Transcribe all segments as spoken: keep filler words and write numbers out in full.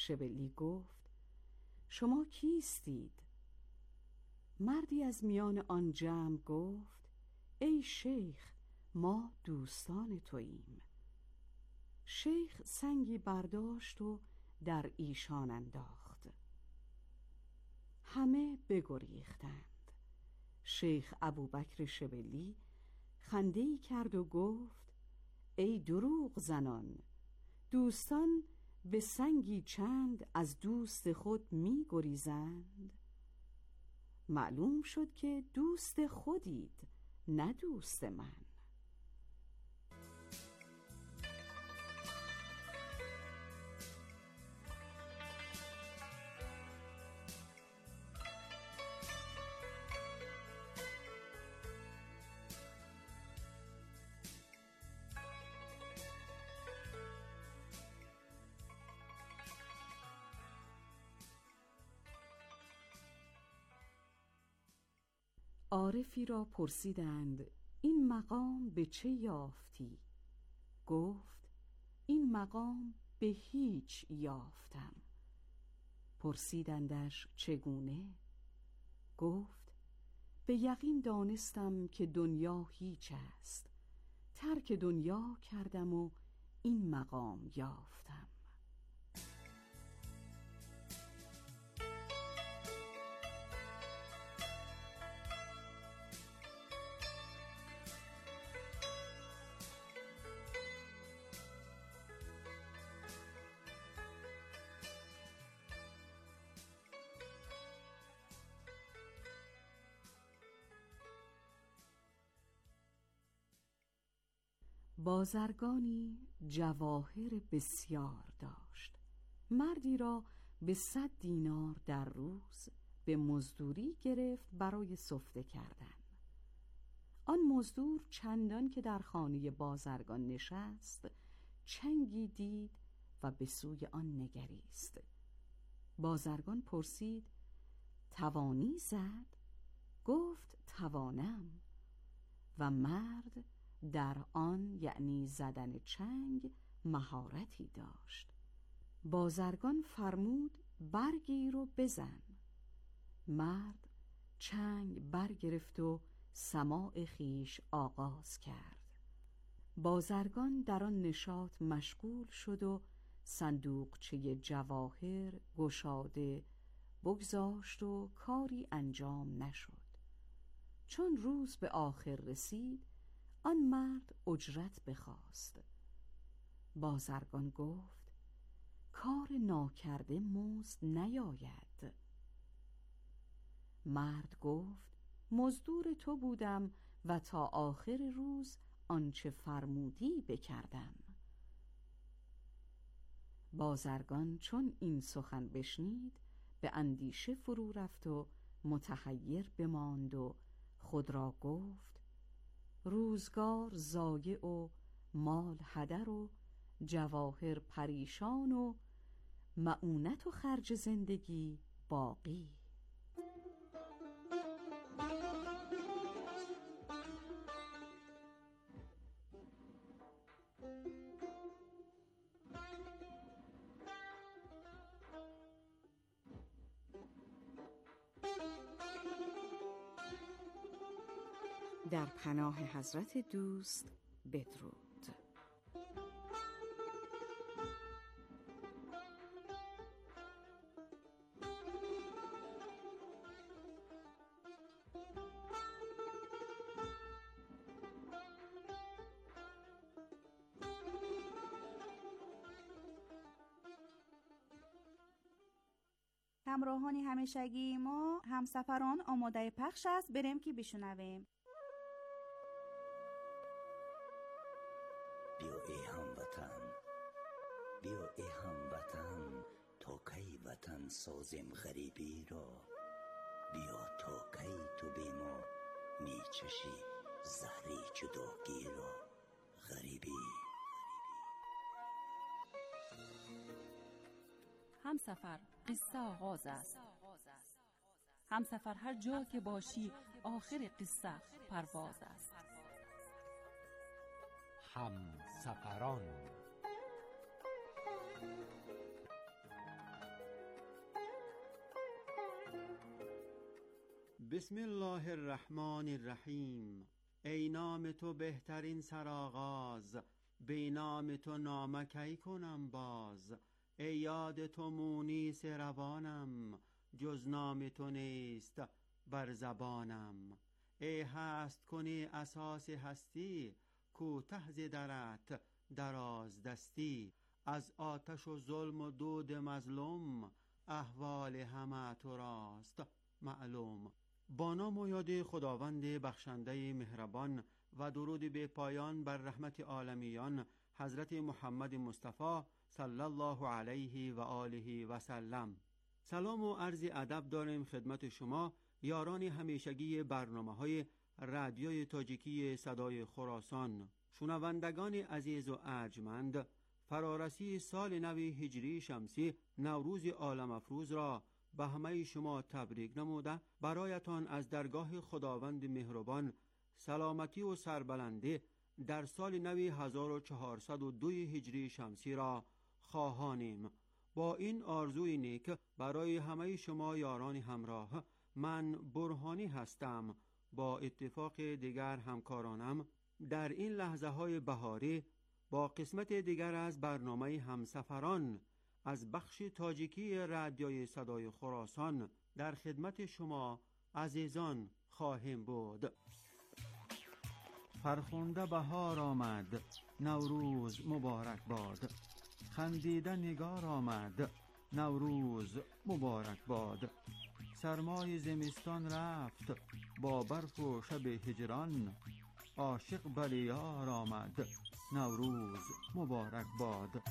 شبلی گفت: شما کیستید؟ مردی از میان آن جمع گفت: ای شیخ، ما دوستان توییم. شیخ سنگی برداشت و در ایشان انداخت. همه بگریختند. شیخ ابوبکر شبلی خنده‌ای کرد و گفت: ای دروغ زنان، دوستان به سنگی چند از دوست خود می گریزند؟ معلوم شد که دوست خودید، نه دوست من. عارفی را پرسیدند: این مقام به چه یافتی؟ گفت: این مقام به هیچ یافتم. پرسیدندش چگونه؟ گفت: به یقین دانستم که دنیا هیچ است، ترک دنیا کردم و این مقام یافتم. بازرگانی جواهر بسیار داشت. مردی را به صد دینار در روز به مزدوری گرفت برای سفته کردن. آن مزدور چندان که در خانه بازرگان نشست، چنگی دید و به سوی آن نگریست. بازرگان پرسید: توانی زد؟ گفت: توانم. و مرد در آن، یعنی زدن چنگ، مهارتی داشت. بازرگان فرمود: برگیر و بزن. مرد چنگ برگرفت و سماع خیش آغاز کرد. بازرگان در آن نشاط مشغول شد و صندوقچه جواهر گشاده بگذاشت و کاری انجام نشد. چون روز به آخر رسید، آن مرد اجرت بخواست. بازرگان گفت: کار ناکرده مزد نیاید. مرد گفت: مزدور تو بودم و تا آخر روز آنچه فرمودی بکردم. بازرگان چون این سخن بشنید، به اندیشه فرو رفت و متحیر بماند و خود را گفت: روزگار ضایع و مال هدر و جواهر پریشان و مؤونت و خرج زندگی باقی. در پناه حضرت دوست بدرود. همراهانی همیشگی ما، همسفران، آماده پخش است. بریم که بشنویم. بیا ای هموطن، بیا ای هموطن، تا کی وطن سازیم غریبی را. بیا تا کی تو بی ما می چشی زهری جداگی را. غریبی همسفر قصه آغاز است. همسفر هر جا که باشی آخر قصه پرواز است. همسفران بسم الله الرحمن الرحیم. ای نام تو بهترین سرآغاز، بی نام تو نامه کی کنم باز. ای یاد تو مونیس روانم، جز نام تو نیست بر زبانم. ای هست کنی اساس هستی، کوته ز درت دراز دستی. از آتش و ظلم و دود مظلوم، احوال همه تو راست معلوم. با نام و یاد خداوند بخشنده مهربان و درود به پایان بر رحمت عالمیان حضرت محمد مصطفی صلی الله علیه و آله و سلم. سلام و عرض ادب داریم خدمت شما یاران همیشگی برنامه‌های رادیوی تاجیکی صدای خراسان. شنوندگان عزیز و ارجمند، فرارسی سال نو هجری شمسی نوروز عالم افروز را به همه شما تبریک نموده برایتان از درگاه خداوند مهربان سلامتی و سربلندی در سال نو هزار و چهارصد و دو هجری شمسی را خواهانیم. با این آرزوی نیک برای همه شما یاران همراه، من برهانی هستم با اتفاق دیگر همکارانم در این لحظه های بهاری با قسمت دیگر از برنامه همسفران از بخش تاجیکی رادیوی صدای خراسان در خدمت شما عزیزان خواهیم بود. فرخنده بهار آمد، نوروز مبارک باد. خندیده نگار آمد، نوروز مبارک باد. سرمای زمستان رفت با برف و شب هجران، عاشق بلیار آمد، نوروز مبارک باد.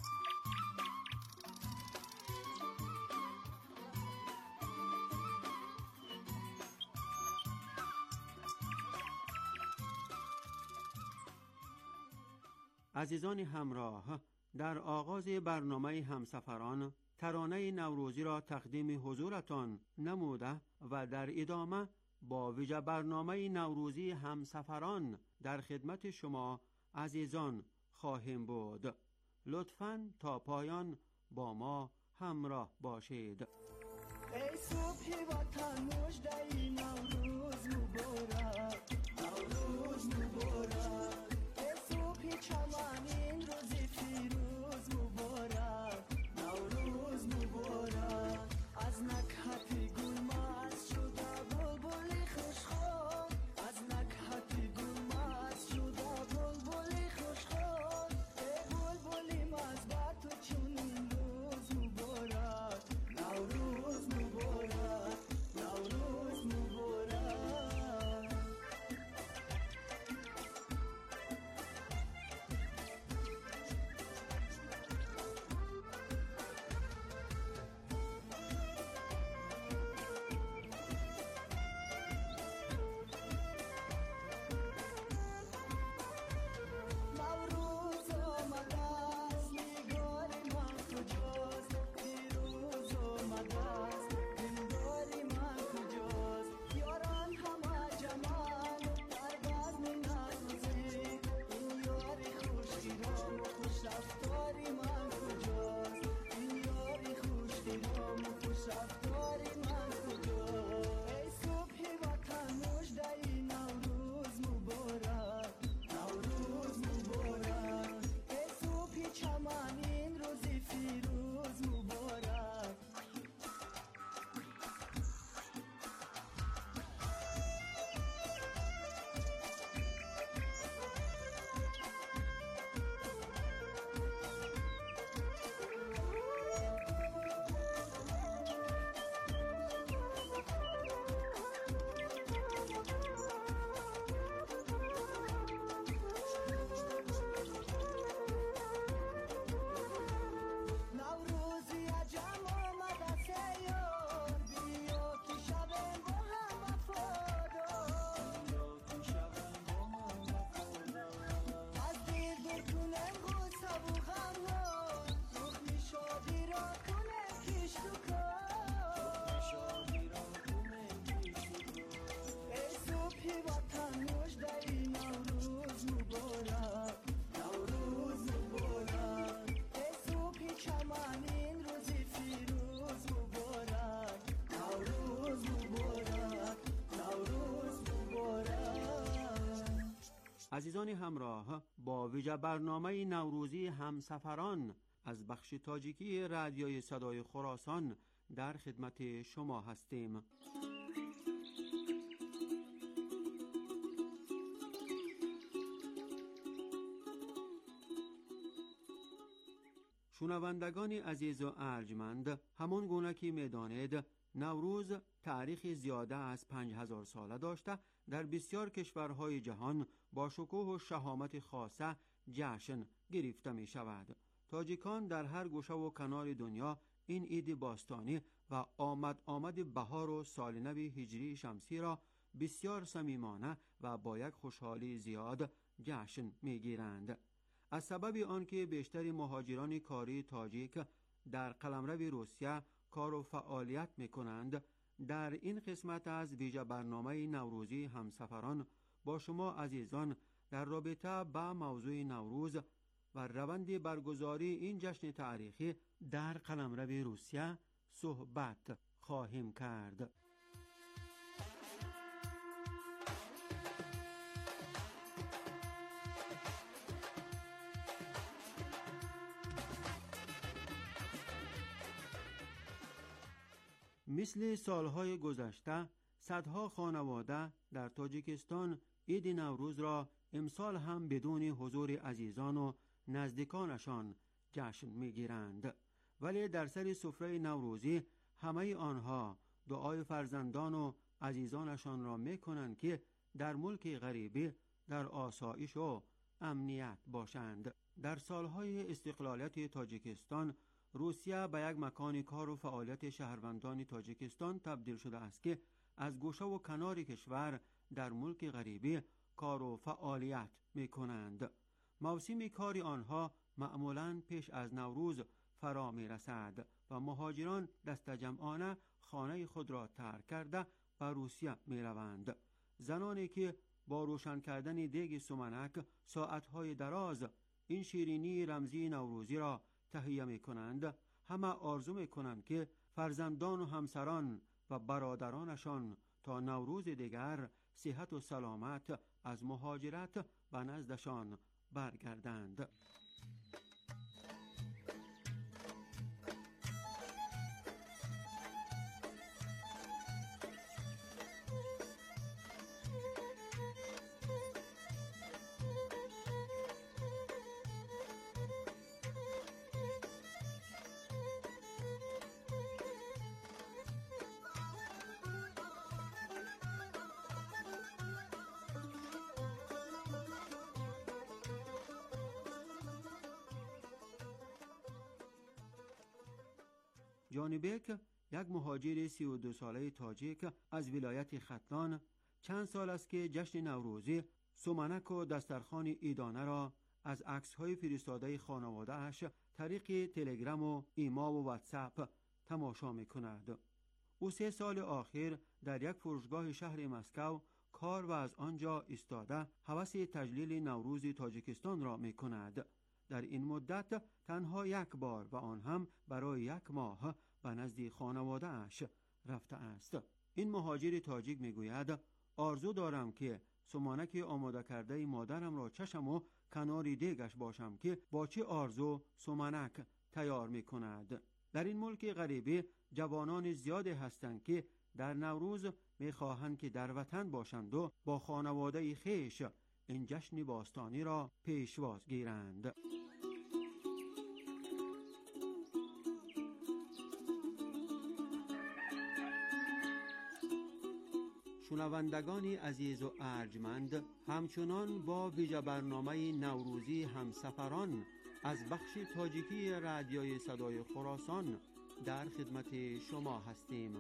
عزیزان همراه، در آغاز برنامه همسفران ترانه نوروزی را تقدیم حضورتان نموده و در ادامه با ویژه برنامه نوروزی همسفران در خدمت شما عزیزان خواهیم بود. لطفاً تا پایان با ما همراه باشید. ای صبح وطن مژده نوروز مبارک، نوروز مبارک. ای صبح چمن این روز فیروز مبارک، نوروز مبارک. از نکهت گل مست شده بلبل خوشخوان، از نکهت گل مست شده بلبل خوشخوان. ای بلبلی مست بر تو چون این روز مبارک، نوروز مبارک، نوروز مبارک. عزیزان همراه، با ویژه برنامه نوروزی همسفران از بخش تاجیکی رادیوی صدای خراسان در خدمت شما هستیم. شنوندگان عزیز و ارجمند، همون گونه که می‌دانید نوروز تاریخ زیاده از پنج هزار ساله داشته در بسیار کشورهای جهان با شکوه و شهامت خاصه جشن گرفته می شود. تاجیکان در هر گوشه و کنار دنیا این عید باستانی و آمد آمد بهار و سال نو هجری شمسی را بسیار صمیمانه و با یک خوشحالی زیاد جشن می گیرند. از سبب آنکه بیشتر مهاجران کاری تاجیک در قلمرو روسیه کار و فعالیت می کنند، در این قسمت از ویژه برنامه نوروزی همسفران با شما عزیزان در رابطه با موضوع نوروز و روند برگزاری این جشن تاریخی در قلمرو روسیه صحبت خواهیم کرد. مثل سالهای گذشته صدها خانواده در تاجیکستان عید نوروز را امسال هم بدون حضور عزیزان و نزدیکانشان جشن می‌گیرند، ولی در سر سفره نوروزی همه آنها دعای فرزندان و عزیزانشان را می‌کنند که در ملک غریبی در آسایش و امنیت باشند. در سالهای استقلالیت تاجیکستان روسیه به یک مکان کار و فعالیت شهروندان تاجیکستان تبدیل شده است که از گوشه و کنار کشور در ملک غریبی کار و فعالیت می کنند. موسم کار آنها معمولاً پیش از نوروز فرا می رسد و مهاجران دست جمعانه خانه خود را ترک کرده به روسیه می روند. زنانی که با روشن کردن دیگ سمنک ساعتهای دراز این شیرینی رمزی نوروزی را تهیه می کنند، همه آرزو می کنند که فرزندان و همسران و برادرانشان تا نوروز دیگر صحت و سلامت از مهاجرت به نزدشان برگردند. جانبک، یک مهاجر سی و دو ساله تاجیک از ولایت ختلان، چند سال است که جشن نوروزی سمنک و دسترخوان عیدانه را از عکس‌های فرستاده خانواده‌اش طریق تلگرام و ایما و واتساپ تماشا می‌کند. او سه سال آخر در یک فروشگاه شهر مسکو کار و از آنجا ایستاده هوس تجلیل نوروز تاجیکستان را می‌کند. در این مدت تنها یک بار و آن هم برای یک ماه به نزد خانواده اش رفته است. این مهاجر تاجیک میگوید آرزو دارم که سمانک آماده کرده مادرم را چشم و کنار دیگش باشم که با چه آرزو سمانک تیار میکند. در این ملک غریبی جوانان زیادی هستند که در نوروز میخواهند که در وطن باشند و با خانواده خویش این جشن باستانی را پیشواز گیرند. شنوندگان عزیز و ارجمند، همچنان با ویژه برنامه نوروزی همسفران از بخش تاجیکی رادیوی صدای خراسان در خدمت شما هستیم.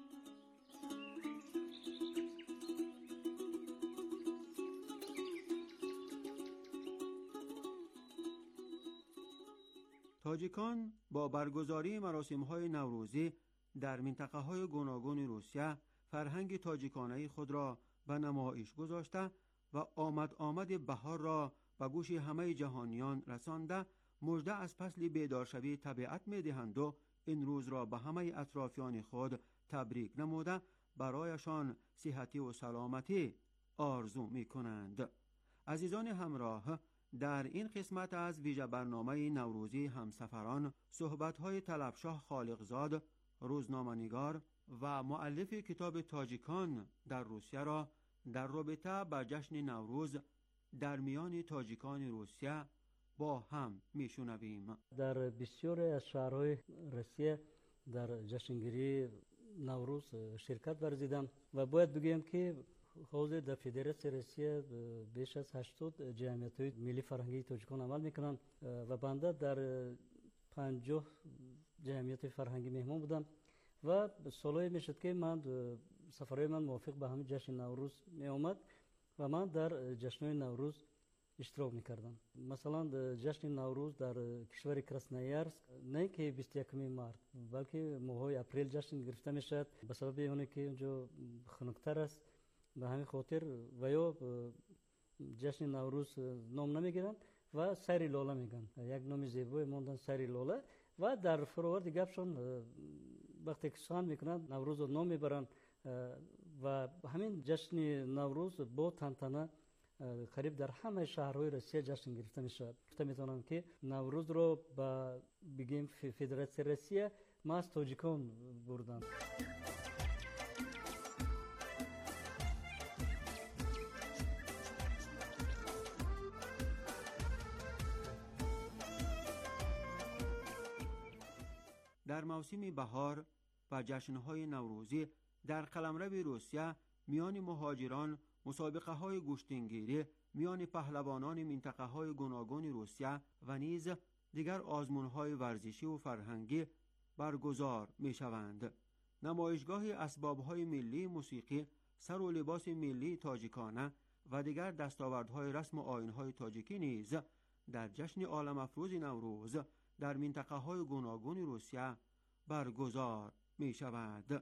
تاجیکان با برگزاری مراسم‌های نوروزی در منطقه‌های گوناگون روسیه فرهنگ تاجیکانه خود را به نمایش گذاشته و آمد آمد بهار را به گوش همه جهانیان رسانده مژده از فصل بیدارشوی طبیعت می‌دهند و این روز را به همه اطرافیان خود تبریک نموده برایشان صحتی و سلامتی آرزو می‌کنند. عزیزان همراه، در این قسمت از ویژه برنامه نوروزی همسفران صحبت‌های طلبشاه خالقزاد، روزنامه‌نگار و مؤلف کتاب تاجیکان در روسیه را در رابطه با جشن نوروز در میان تاجیکان روسیه با هم میشنویم. در بسیاری از شهرهای روسیه در جشنگیری نوروز شرکت ورزیدم و باید بگویم که حوزه در فدراسیون روسیه بیش از هشتاد جمعیت‌های ملی فرهنگی تاجیکان عمل میکنند و بنده در پنجاه جمعیت فرهنگی مهمان بودم و سالهای میشد که من سفرهای من موافق به همین جشن نوروز می آمد و من در جشنهای نوروز اشتراک میکردم. مثلا جشن نوروز در کشور کراسنویارسک نه که بیست و یکم مارس بلکه ماهای اپریل جشن گرفته میشد به سبب اینه که اونجا خنک‌تر است. به همین خاطر و یا جشن نوروز نام نمیگیرن و سری لاله میگن، یک نام زیبای موندن سری لاله و در فروورد گپشون وقتی که سخن میکنن نوروز رو نام میبرن و همین جشن نوروز با تنتنه قریب در همه شهرهای روسیه جشن گرفته میشه. گفته میتونم که نوروز رو با بگیم فدراسیون روسیه ما از تاجیکان بردم. در موسم بهار و جشن‌های نوروزی در قلمرو روسیه میان مهاجران مسابقه های گوشتنگیری میان پهلوانان منطقه های گوناگون روسیه و نیز دیگر آزمون های ورزشی و فرهنگی برگزار می شوند. نمایشگاه اسباب های ملی موسیقی، سر و لباس ملی تاجیکانه و دیگر دستاوردهای رسم و آیین های تاجیکی نیز در جشن عالم افروز نوروز در منطقه های گوناگون روسیه برگزار می شود.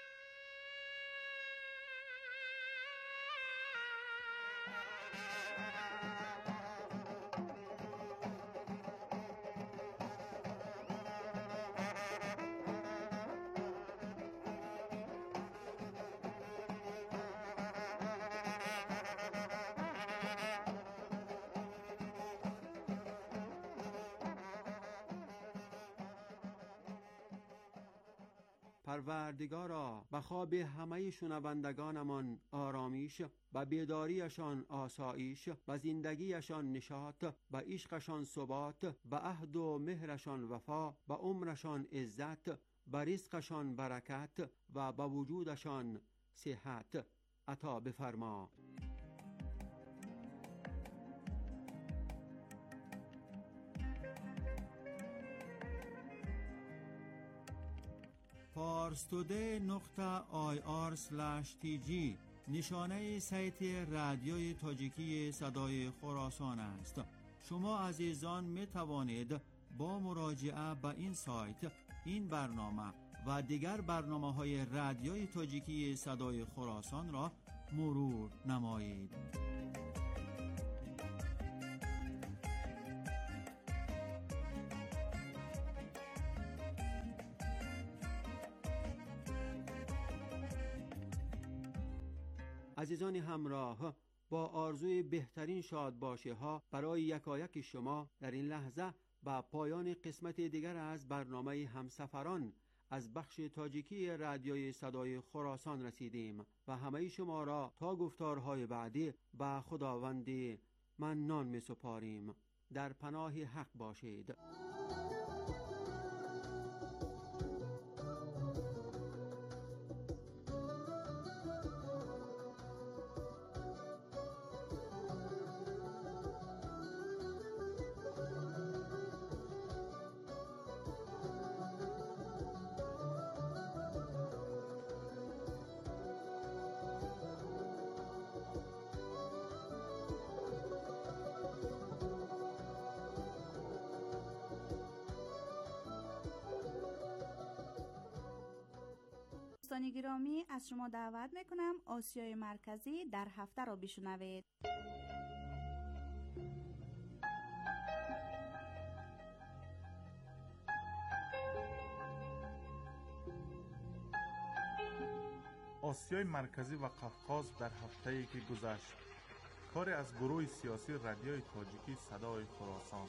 پروردگارا به خواب همه شنوندگانمان آرامش، به بیداریشان آسایش، به زندگیشان نشاط، به عشقشان ثبات، به عهد و مهرشان وفا، به عمرشان عزت، به رزقشان برکت و به وجودشان صحت عطا بفرما. پارستوده نقطه آی آر سلش تی جی نشانه سایت رادیوی تاجیکی صدای خراسان است. شما عزیزان می توانید با مراجعه به این سایت این برنامه و دیگر برنامه های رادیوی تاجیکی صدای خراسان را مرور نمایید. عزیزان همراه، با آرزوی بهترین شادباشی ها برای یکایک شما در این لحظه به پایان قسمت دیگر از برنامه همسفران از بخش تاجیکی رادیوی صدای خراسان رسیدیم و همه شما را تا گفتارهای بعدی به خداوند منان می سپاریم. در پناه حق باشید. دوستان گرامی، از شما دعوت میکنم آسیای مرکزی در هفته را بشنوید. آسیای مرکزی و قفقاز در هفته‌ای که گذشت. کاری از گروه سیاسی رادیوی تاجیکی صدای خراسان.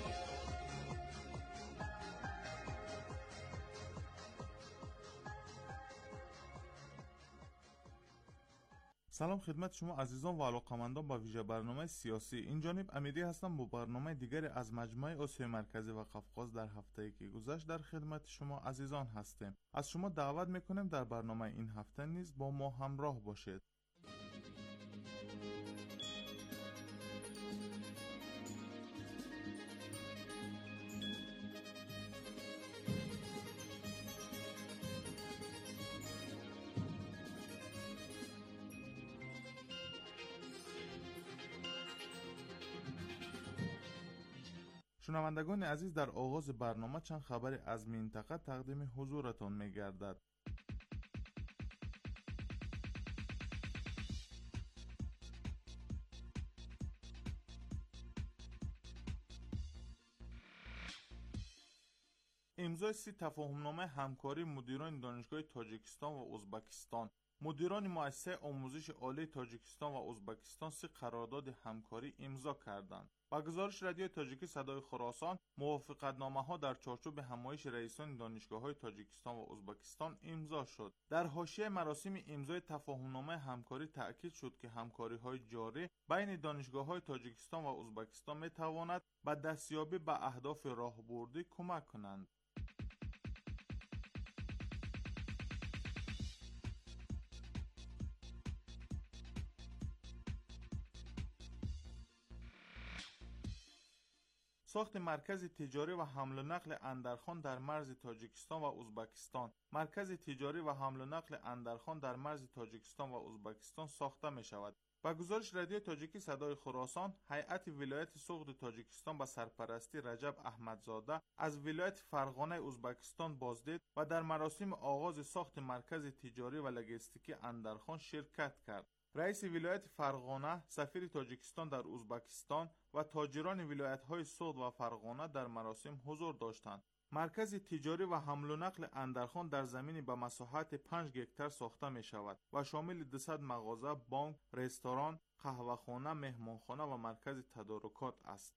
سلام خدمت شما عزیزان و علاقه‌مندان با ویژه برنامه سیاسی. این جانب امیری هستم با برنامه دیگری از مجمع آسیای مرکزی و قفقاز. در هفته‌ای که گذشت در خدمت شما عزیزان هستیم. از شما دعوت میکنیم در برنامه این هفته نیز با ما همراه باشید. شنوندگان عزیز، در آغاز برنامه چند خبر از منطقه تقدیم حضورتان می‌گردد. امضای سی تفاهمنامه همکاری مدیران دانشگاه تاجیکستان و ازبکستان. مدیران مؤسسه آموزش عالی تاجیکستان و ازبکستان سه قرارداد همکاری امضا کردند. با گزارش رادیو تاجیکی صدای خراسان، موافقتنامه‌ها در چارچوب همایش رئیسان دانشگاه‌های تاجیکستان و ازبکستان امضا شد. در حاشیه مراسم امضای تفاهمنامه همکاری تأکید شد که همکاری‌های جاری بین دانشگاه‌های تاجیکستان و ازبکستان می‌تواند به دستیابی به اهداف راهبردی کمک کنند. ساخت مرکز تجاری و حمل و نقل اندرخان در مرز تاجیکستان و ازبکستان. مرکز تجاری و حمل و نقل اندرخان در مرز تاجیکستان و ازبکستان ساخته می شود. با گزارش رادیو تاجیکی صدای خراسان، هیئت ولایت سوخت تاجیکستان با سرپرستی رجب احمدزاده از ولایت فرغانه ازبکستان بازدید و در مراسم آغاز ساخت مرکز تجاری و لوجستیکی اندرخان شرکت کرد. رئیس ولایت فرغانه، سفیر تاجیکستان در ازبکستان و تاجران ولایت‌های سوخت و فرغانه در مراسم حضور داشتند. مرکز تجاری و حمل و نقل اندرخان در زمینی به مساحت پنج هکتار ساخته می شود و شامل دویست مغازه، بانک، رستوران، قهوه‌خانه، مهمانخانه و مرکز تدارکات است.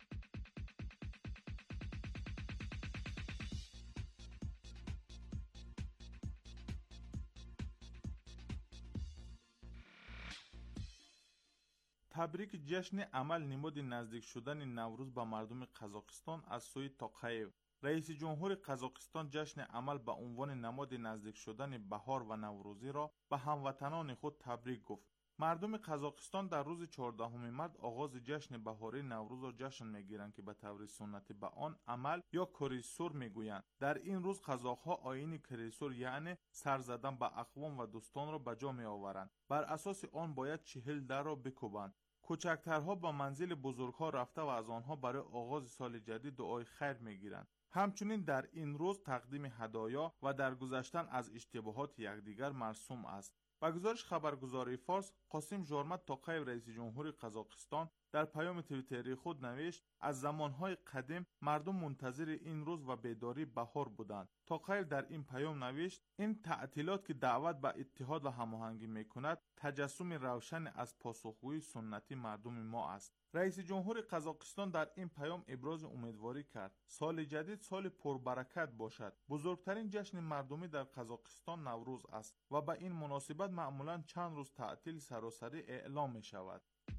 تبریک جشن عمل نمود نزدیک شدن نوروز به مردم قزاقستان از سوی توقییف. رئیس جمهور قزاقستان جشن عمل به عنوان نماد نزدیک شدن بهار و نوروزی را به هموطنان خود تبریک گفت. مردم قزاقستان در روز چهاردهم مارس آغاز جشن بهاری نوروز را جشن میگیرند که به طور سنتی به آن عمل یا کریسور میگویند. در این روز قزاق‌ها آیین کریسور یعنی سر زدن به اقوام و دوستان را به جا میآورند. بر اساس آن باید چهل در را بکوبند. کوچکترها با منزل بزرگها رفته و از آنها برای آغاز سال جدید دعای خیر میگیرند. همچنین در این روز تقدیم هدایا و درگذشتن از اشتباهات یکدیگر مرسوم است. با گزارش خبرگزاری فارس، قاسم ژارمت توقییف رئیس جمهور قزاقستان در پیام توییتری خود نوشت: از زمانهای قدیم مردم منتظر این روز و بیداری بهار بودند. توقییف در این پیام نوشت: این تعطیلات که دعوت به اتحاد و هماهنگی میکند تجسم روشن از پاسخگویی سنتی مردم ما است. رئیس جمهور قزاقستان در این پیام ابراز امیدواری کرد سال جدید سال پربرکت باشد. بزرگترین جشن مردمی در قزاقستان نوروز است و به این مناسبت معمولاً چند روز تعطیل سراسری اعلام می شود.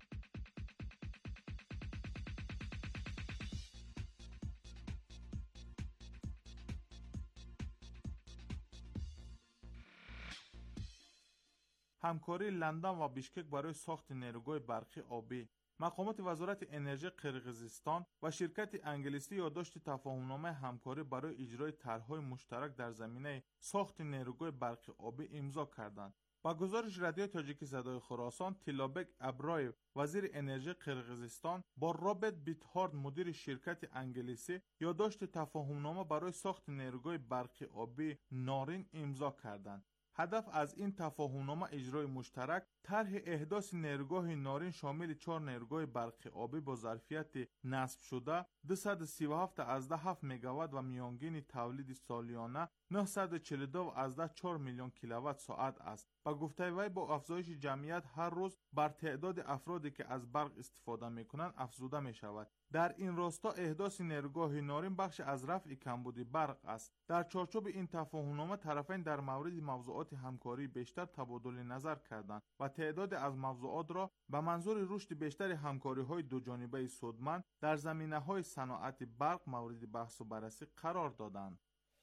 همکاری لندن و بیشکک برای ساخت نیروگاه برقی آبی. مقامات وزارت انرژی قرقیزستان و شرکت انگلیسی یادداشت تفاهمنامه همکاری برای اجرای طرح‌های مشترک در زمینه ساخت نیروگاه برقی آبی امضا کردند. با گزارش رادیو تاجیکی صدای خراسان، تیلابک ابرایف وزیر انرژی قرقیزستان با رابرت بیتهارد مدیر شرکت انگلیسی یادداشت تفاهمنامه برای ساخت نیروگاه برقی آبی نارین امضا کردند. هدف از این تفاهمنامه اجرای مشترک طرح احداث نیروگاه نارین شامل چهار نیروگاه برق آبی با ظرفیت نصب شده دویست و سی و هفت ازده هفت مگاوات و میانگین تولید سالیانه نهصد و چهل و دو ازده چهار میلیون کیلووات ساعت است. با گفته وی با افزایش جمعیت هر روز بر تعداد افرادی که از برق استفاده میکنند افزوده می شود. در این راستا احداث نیروگاه نارین بخش از رفع کمبود برق است. در چارچوب این تفاهمنامه طرفین در مورد موضوعات همکاری بیشتر تبادل نظر کردند و تعداد از موضوعات را به منظور رشد بیشتر همکاری‌های دوجانبه سودمند در زمینه‌های صنعت برق مورد بحث و بررسی قرار دادند.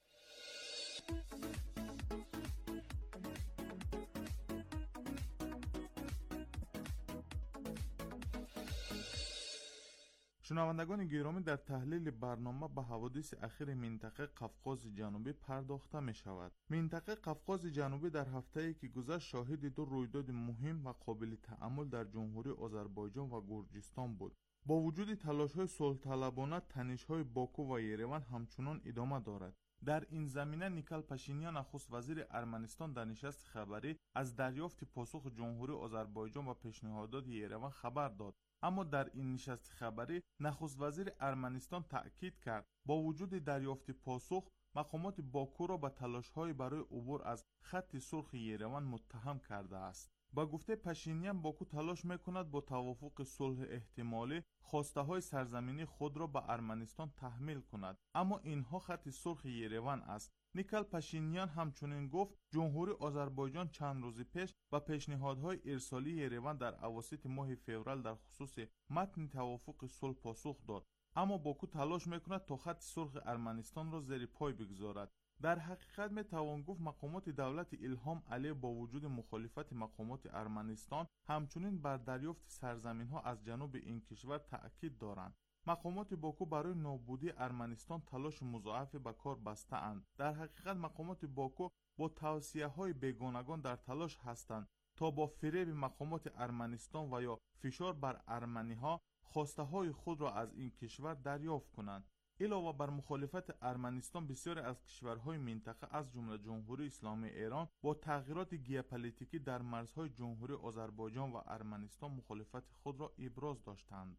شنوندگان گرامی، در تحلیل برنامه به حوادث اخیر منطقه قفقاز جنوبی پرداخته می شود. منطقه قفقاز جنوبی در هفته‌ای که گذشت شاهد دو رویداد مهم و قابل تأمل در جمهوری آذربایجان و گرجستان بود. با وجود تلاش‌های صلح‌طلبانه، تنش‌های باکو و یریون همچنان ادامه دارد. در این زمینه نیکل پاشینیان نخست وزیر ارمنستان در نشست خبری از دریافت پاسخ جمهوری آذربایجان و پیشنهادات یریون خبر داد. اما در این نشست خبری نخست وزیر ارمنستان تأکید کرد با وجود دریافت پاسخ مقامات باکو را به تلاش‌های برای عبور از خط سرخ یریون متهم کرده است. با گفته پاشینیان باکو تلاش میکند با توافق صلح احتمالی خواسته های سرزمینی خود را به ارمنستان تحمیل کند، اما اینها خط سرخ یریون است. نیکل پاشینیان همچنین گفت جمهوری آذربایجان چند روز پیش با پیشنهادهای ارسالی یریون در اواسط ماه فوریه در خصوص متن توافق صلح پاسخ داد، اما باکو تلاش میکند تا خط سرخ ارمنستان را زیر پای بگذارد. در حقیقت می توان گفت مقامات دولت الهام علیه با وجود مخالفت مقامات ارمنستان همچنین بر دریافت سرزمین ها از جنوب این کشور تأکید دارند. مقامات باکو برای نابودی ارمنستان تلاش مضاعف به کار بسته اند. در حقیقت مقامات باکو با توصیه های بیگانگان در تلاش هستند تا با فریب مقامات ارمنستان و یا فشار بر ارمنی ها خواسته های خود را از این کشور دریافت کنند. علاوه بر مخالفت ارمنستان، بسیاری از کشورهای منطقه از جمله جمهوری اسلامی ایران با تغییرات ژئوپلیتیکی در مرزهای جمهوری آذربایجان و ارمنستان مخالفت خود را ابراز داشتند.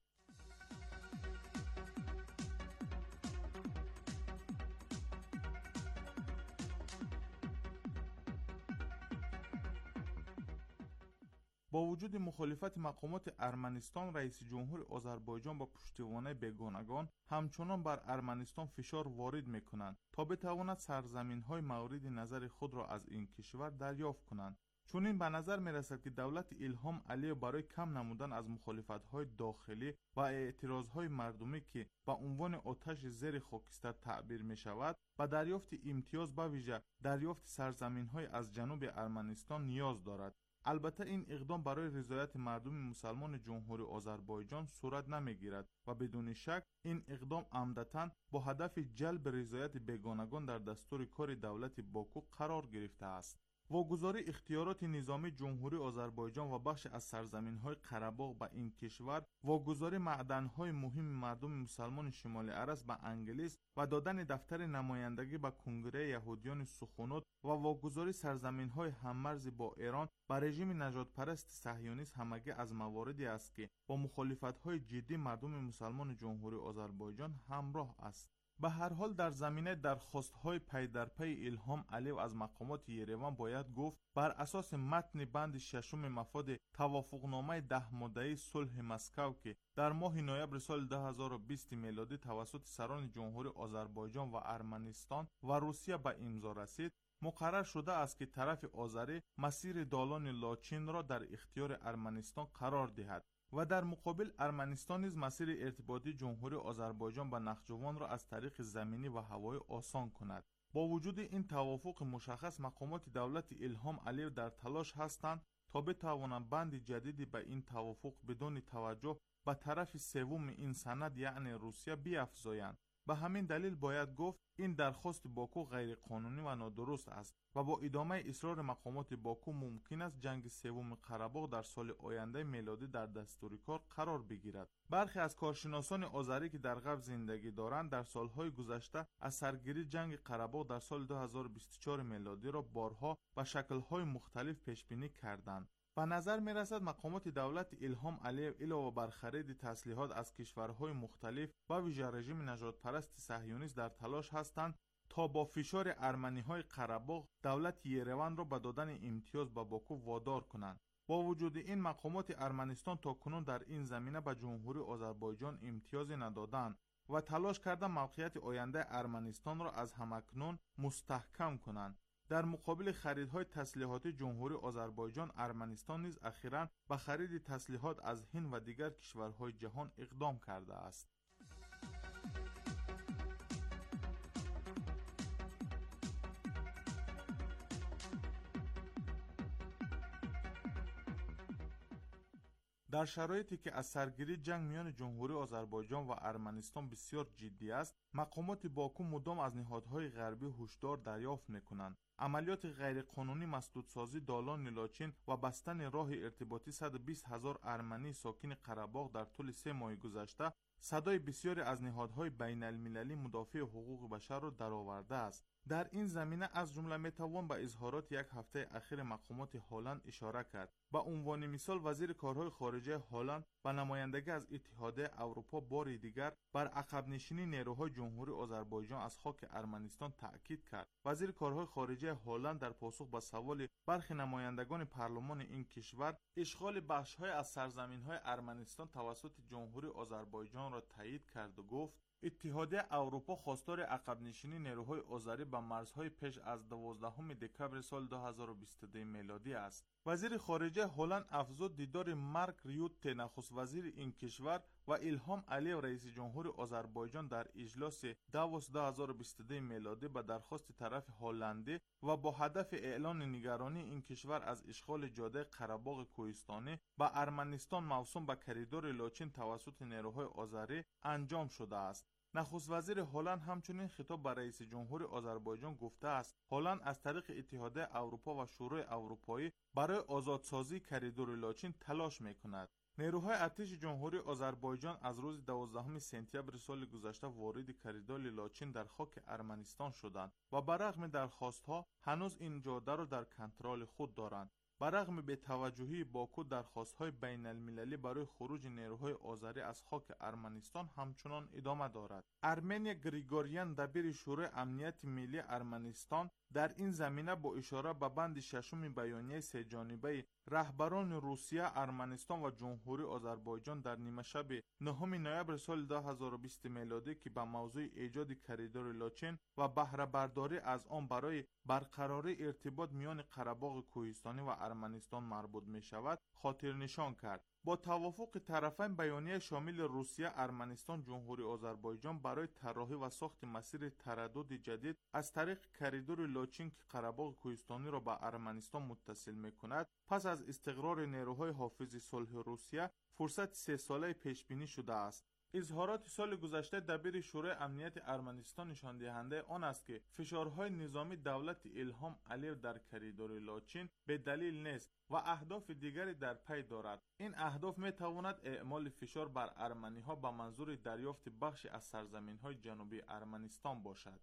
با وجود مخالفت مقامات ارمنستان، رئیس جمهور آذربایجان با پشتیبانی بیگانگان همچنان بر ارمنستان فشار وارد می‌کنند تا بتواند سرزمین‌های مورد نظر خود را از این کشور دریافت کنند. چون این به نظر می‌رسد که دولت الهام علیه برای کم نمودن از مخالفت‌های داخلی و اعتراض‌های مردمی که با عنوان آتش زیر خاکستر تعبیر می‌شود، با دریافت امتیاز به ویژه دریافت سرزمین‌های از جنوب ارمنستان نیاز دارد. البته این اقدام برای رضایت مردم مسلمان جمهوری آذربایجان صورت نمیگیرد و بدون شک این اقدام عمدتاً با هدف جلب رضایت بیگانگان در دستور کار دولت باکو قرار گرفته است. واگذاری اختیارات نظامی جمهوری آذربایجان و بخش از سرزمین‌های قره‌باغ به این کشور، واگذاری معدن‌های مهم مردم مسلمان شمال عرس به انگلیس و دادن دفتر نمایندگی به کنگره یهودیان سخنود و واگذاری سرزمین‌های هممرز با ایران به رژیم نژادپرست صهیونیست همگی از مواردی است که با مخالفت‌های جدی مردم مسلمان جمهوری آذربایجان همراه است. به هر حال در زمینه درخواست‌های پی در پی الهام علیه از مقامات یریون باید گفت بر اساس متن بند ششم مفاد توافقنامه ده ماده‌ای صلح مسکو که در ماه نوامبر سال دو هزار و بیست میلادی توسط سران جمهوری آذربایجان و ارمنستان و روسیه به امضا رسید، مقرر شده است که طرف آذری مسیر دالان لاچین را در اختیار ارمنستان قرار دهد و در مقابل ارمنستان نیز مسیر ارتباطی جمهوری آذربایجان با نخجوان را از طریق زمینی و هوایی آسان کند. با وجود این توافق مشخص، مقامات دولت الهام علیه در تلاش هستند تا بتوانند بند جدیدی به این توافق بدون توجه به طرف سوم این سند یعنی روسیه بیافزایند. به همین دلیل باید گفت این درخواست باکو غیر قانونی و نادرست است و با ادامه اصرار مقامات باکو ممکن است جنگ سوم قره‌باغ در سال آینده میلادی در دستور کار قرار بگیرد. برخی از کارشناسان آذری که در غرب زندگی دارند در سالهای گذشته از سرگیری جنگ قره‌باغ در سال دو هزار و بیست و چهار میلادی را بارها و شکل‌های مختلف پیش بینی کردند. به نظر می رسد مقامات دولت ایلهام علیو علاوه بر خرید تسلیحات از کشورهای مختلف و ویژه رژیم نژاد پرست صهیونیست در تلاش هستند تا با فشار ارمنی‌های قره‌باغ دولت یریوان را به دادن امتیاز به باکو وادار کنند. با وجود این مقامات ارمنستان تاکنون در این زمینه به جمهوری آذربایجان امتیازی ندادند و تلاش کردند موقعیت آینده ارمنستان را از همکنون مستحکم کنند. در مقابل خریدهای تسلیحاتی جمهوری آذربایجان، ارمنستان نیز اخیراً به خرید تسلیحات از هند و دیگر کشورهای جهان اقدام کرده است. در شرایطی که از سرگیری جنگ میان جمهوری آذربایجان و ارمنستان بسیار جدی است، مقامات باکو مدام از نهادهای غربی هشدار دریافت می‌کنند. عملیات غیرقانونی مسدودسازی دالان لاچین و بستن راه ارتباطی صد و بیست هزار ارمنی ساکن قره‌باغ در طول سه ماه گذشته صدای بسیاری از نهادهای بین المللی مدافع حقوق بشر را درآورده است. در این زمینه از جمله میتوان به اظهارات یک هفته اخیر مقامات هلند اشاره کرد. به عنوان مثال وزیر کارهای خارجه هلند و نمایندگی از اتحادیه اروپا بار دیگر بر عقب نشینی نیروهای جمهوری آذربایجان از خاک ارمنستان تأکید کرد. وزیر کارهای خارجه هلند در پاسخ به سوال برخی نمایندگان پارلمان این کشور اشغال بخش‌های از سرزمین‌های ارمنستان توسط جمهوری آذربایجان را تایید کرد و گفت اتحادیه اروپا خواستار عقب نشینی نیروهای آذری به مرزهای پیش از دوازدهم دکمبر سال دو هزار و بیست و دو میلادی است. وزیر خارجه هلند افزود دیدار مارک ریوته نخست وزیر این کشور و ایلهام علیو رئیس جمهور آذربایجان در اجلاس داووس دو هزار و بیست و دو میلادی به درخواست طرف هلندی و با هدف اعلان نگرانی این کشور از اشغال جاده قره‌باغ کوهستانی به ارمنستان موسوم به کریدور لاچین توسط نیروهای آذری انجام شده است. نخست وزیر هلند همچنین خطاب به رئیس جمهور آذربایجان گفته است هلند از طریق اتحادیه اروپا و شورای اروپایی برای آزادسازی کریدور لاچین تلاش می‌کند. نیروهای ارتش جمهوری آذربایجان از روز دوازدهم سپتامبر سال گذشته وارد کریدور لاچین در خاک ارمنستان شدند و برغم درخواست‌ها هنوز این جاده را در کنترل خود دارند. برغم بی‌توجهی باکو درخواست‌های بین المللی برای خروج نیروهای آذری از خاک ارمنستان همچنان ادامه دارد. ارمنیا گریگوریان دبیر شورای امنیت ملی ارمنستان در این زمینه با اشاره به بند ششم بیانیه سه جانبه رهبران روسیه، ارمنستان و جمهوری آذربایجان در نیمه شب نهم نوامبر سال دو هزار و بیست میلادی که به موضوع ایجاد کریدور لاچین و بهره برداری از آن برای برقراری ارتباط میان قره‌باغ کوهستانی و ارمنستان مربوط می شود خاطر نشان کرد. با توافق طرفین بیانیه شامل روسیه، ارمنستان، جمهوری آذربایجان برای طراحی و ساخت مسیر تردد جدید از طریق کریدور لاچین که قره‌باغ کوهستانی را به ارمنستان متصل می‌کند، پس از استقرار نیروهای حافظ صلح روسیه فرصت سه ساله پیش بینی شده است. اظهارات سال گذشته دبیر شورای امنیت ارمنستان نشان دهنده آن است که فشارهای نظامی دولت ایلهام علیو در کریدور لاچین به دلیل نیست و اهداف دیگری در پی دارد. این اهداف می تواند اعمال فشار بر ارمنی ها به منظور دریافت بخشی از سرزمین های جنوبی ارمنستان باشد.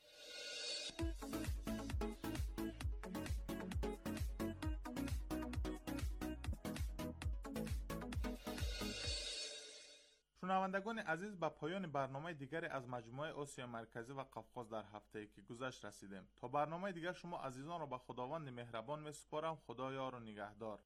شنوندگان عزیز، به پایان برنامه دیگری از مجموعه آسیا مرکزی و قفقاز در هفته‌ای که گذشت رسیدیم. تا برنامه دیگر شما عزیزان را به خداوند مهربان می‌سپارم. خدا یار و نگهدار.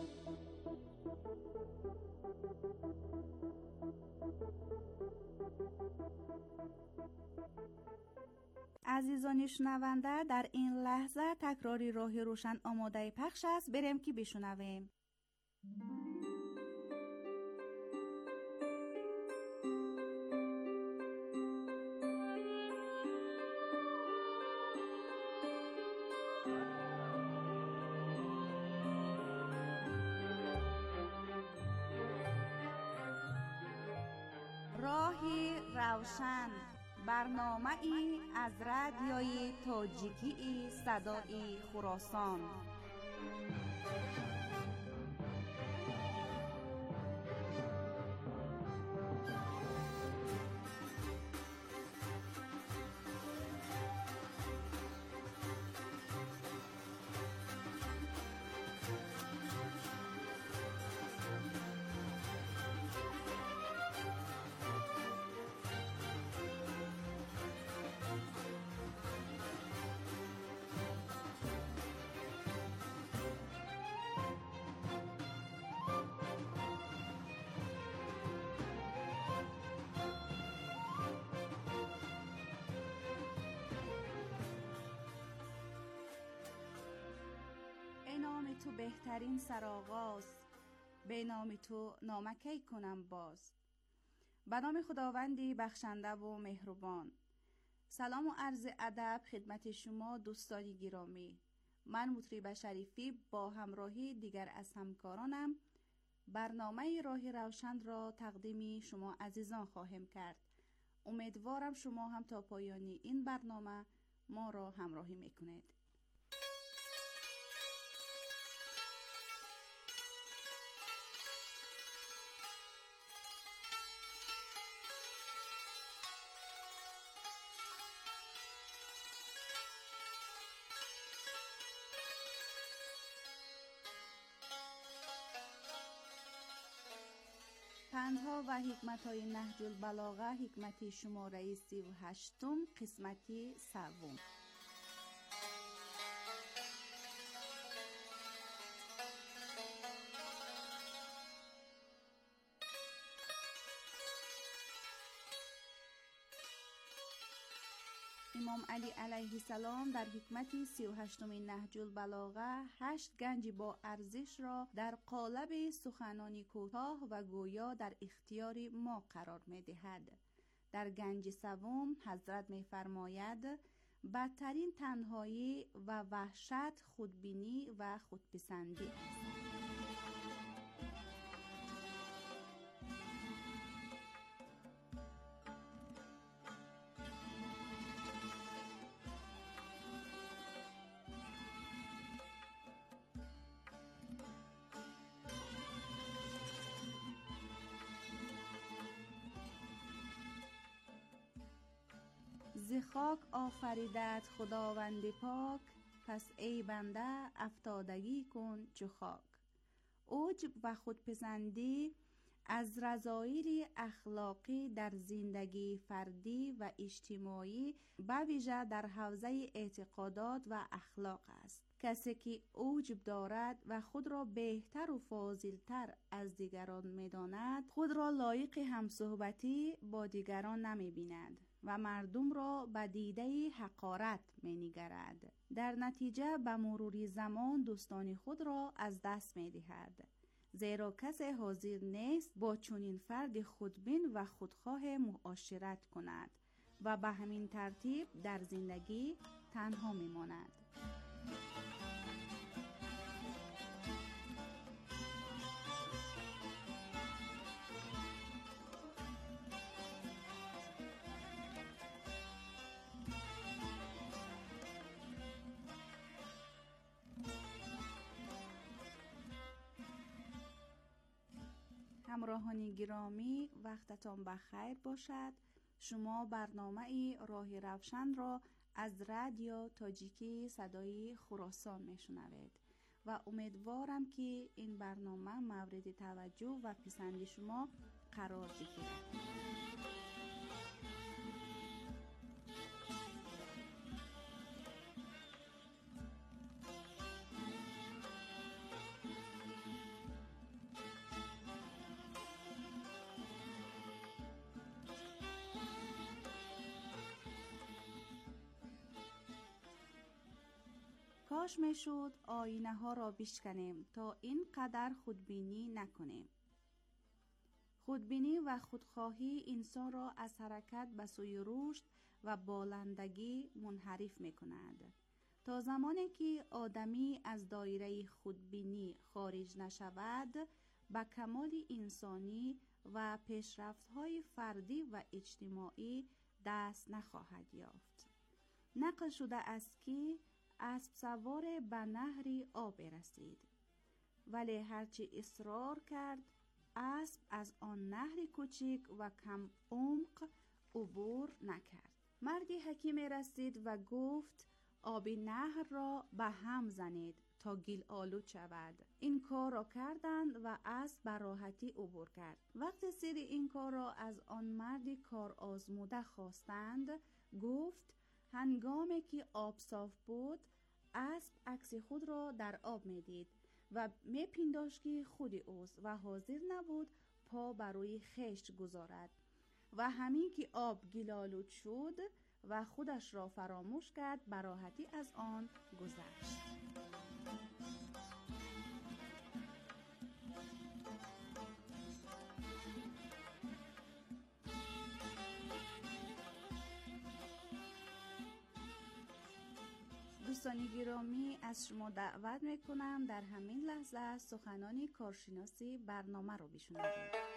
Thank you. عزیزان شنونده، در این لحظه تکراری راه روشن آماده پخش است. بریم که بشنویم. راه روشن، برنامه ای از رادیوی تاجیکی صدای خراسان. نام تو بهترین سرآغاز، به نام تو نامکی کنم باز. به نام خداوندی بخشنده و مهربان. سلام و عرض ادب خدمت شما دوستان گرامی. من مطرب شریفی با همراهی دیگر از همکارانم برنامه راه روشن را تقدیم شما عزیزان خواهم کرد. امیدوارم شما هم تا پایان این برنامه ما را همراهی میکنید. پندها و حکمت‌های نهج البلاغه، حکمت شماره سی و هشتم، قسمتی سوم. امام علی علیه السلام در حکمت سی و هشتم نهج البلاغه هشت گنج با ارزش را در قالب سخنانی کوتاه و گویا در اختیار ما قرار می دهد. در گنج سوم حضرت می فرماید بدترین تنهایی و وحشت خودبینی و خودپسندی است. ز خاک آفریدت خداوند پاک، پس ای بنده افتادگی کن چو خاک. عجب و خودپسندی از رذایل اخلاقی در زندگی فردی و اجتماعی به ویژه در حوزه اعتقادات و اخلاق است. کسی که عجب دارد و خود را بهتر و فاضل‌تر از دیگران می‌داند، خود را لایق همصحبتی با دیگران نمی‌بیند و مردم را به دیده حقارت می‌نگرد. در نتیجه به مرور زمان دوستان خود را از دست می‌دهد، زیرا کسی حاضر نیست با چنین فرد خودبین و خودخواه معاشرت کند و به همین ترتیب در زندگی تنها می‌ماند. همراهان گرامی، وقتتان بخیر باشد. شما برنامه ای راه روشن را از رادیو تاجیکی صدای خراسان میشنوید و امیدوارم که این برنامه مورد توجه و پسند شما قرار بگیرد. تلاش میشد آینه ها را بشکنیم تا این قدر خودبینی نکنیم. خودبینی و خودخواهی انسان را از حرکت به سوی رشد و بالندگی منحرف می کند. تا زمانی که آدمی از دایره خودبینی خارج نشود، به کمال انسانی و پیشرفت‌های فردی و اجتماعی دست نخواهد یافت. نقل شده است که اسب سوار به نهری آب رسید، ولی هرچی اصرار کرد اسب از آن نهر کوچک و کم عمق عبور نکرد. مردی حکیم رسید و گفت آب نهر را به هم زنید تا گل آلود شود. این کار را کردند و اسب به راحتی عبور کرد. وقتی سر این کار را از آن مردی کار آزموده خواستند، گفت هنگامی که آب صاف بود اسب عکس خود را در آب میدید و میپنداشت که خود اوست و حاضر نبود پا بر روی خشت گذارد و همین که آب گلالود شد و خودش را فراموش کرد، به راحتی از آن گذشت. دوستان گرامی، از شما دعوت میکنم در همین لحظه سخنان کارشناسی برنامه رو بشنوید.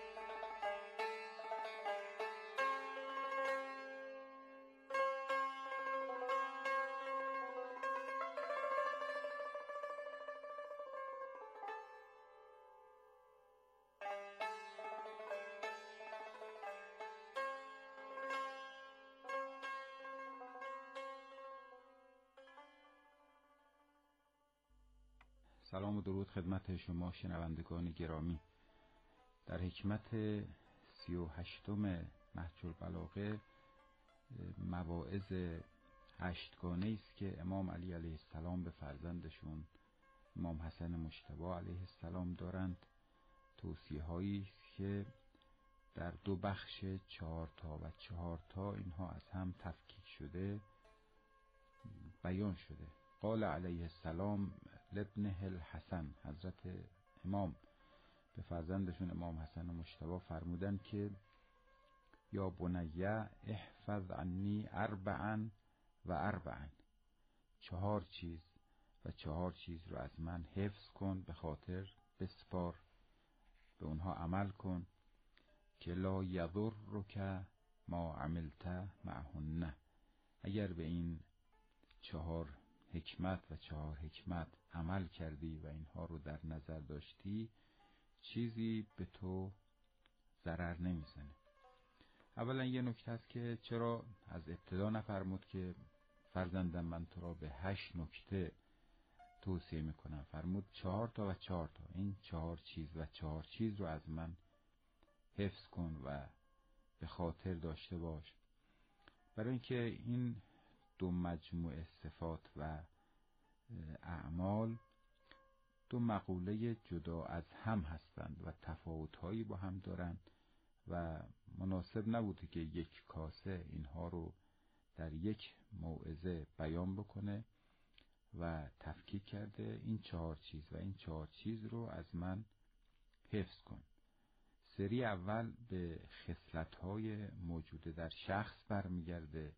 سلام و درود خدمت شما شنوندگان گرامی. در حکمت سی و هشتم نهج البلاغه مواعظ هشتگانه است که امام علی علیه السلام به فرزندشون امام حسن مجتبی علیه السلام دارند. توصیه هایی است که در دو بخش چهار تا و چهار تا اینها از هم تفکیک شده بیان شده. قال علیه السلام لابنه الحسن، حضرت امام به فرزندشون امام حسن مجتبی فرمودن که یا بنیه احفظ عنی اربعا و اربعا، چهار چیز و چهار چیز رو از من حفظ کن، به خاطر بسپار، به اونها عمل کن که لا یضرک ما عملت معهن. اگر به این چهار حکمت و چهار حکمت عمل کردی و اینها رو در نظر داشتی، چیزی به تو ضرر نمیزنه. اولا یه نکته است که چرا از ابتدا نفرمود که فرزندم من تو را به هشت نکته توصیه میکنم، فرمود چهار تا و چهار تا. این چهار چیز و چهار چیز رو از من حفظ کن و به خاطر داشته باش، برای اینکه این دو مجموعه صفات و اعمال دو مقوله جدا از هم هستند و تفاوت‌هایی با هم دارند و مناسب نبوده که یک کاسه اینها رو در یک موعظه بیان بکنه و تفکیک کرده این چهار چیز و این چهار چیز رو از من حفظ کن. سری اول به خصلت‌های موجوده در شخص برمیگرده